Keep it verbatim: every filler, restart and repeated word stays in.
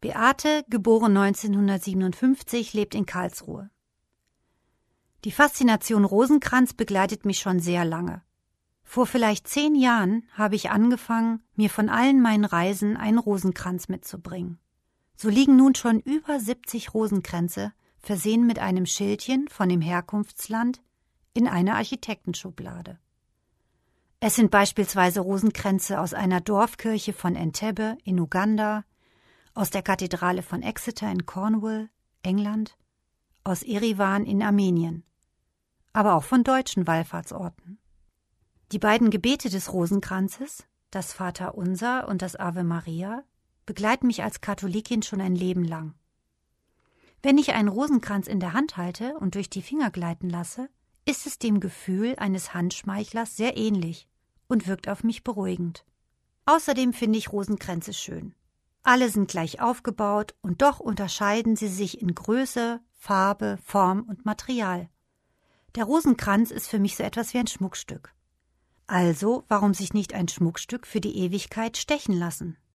Beate, geboren neunzehnhundertsiebenundfünfzig, lebt in Karlsruhe. Die Faszination Rosenkranz begleitet mich schon sehr lange. Vor vielleicht zehn Jahren habe ich angefangen, mir von allen meinen Reisen einen Rosenkranz mitzubringen. So liegen nun schon über siebzig Rosenkränze, versehen mit einem Schildchen von dem Herkunftsland, in einer Architektenschublade. Es sind beispielsweise Rosenkränze aus einer Dorfkirche von Entebbe in Uganda, aus der Kathedrale von Exeter in Cornwall, England, aus Eriwan in Armenien, aber auch von deutschen Wallfahrtsorten. Die beiden Gebete des Rosenkranzes, das Vaterunser und das Ave Maria, begleiten mich als Katholikin schon ein Leben lang. Wenn ich einen Rosenkranz in der Hand halte und durch die Finger gleiten lasse, ist es dem Gefühl eines Handschmeichlers sehr ähnlich und wirkt auf mich beruhigend. Außerdem finde ich Rosenkränze schön. Alle sind gleich aufgebaut und doch unterscheiden sie sich in Größe, Farbe, Form und Material. Der Rosenkranz ist für mich so etwas wie ein Schmuckstück. Also, warum sich nicht ein Schmuckstück für die Ewigkeit stechen lassen?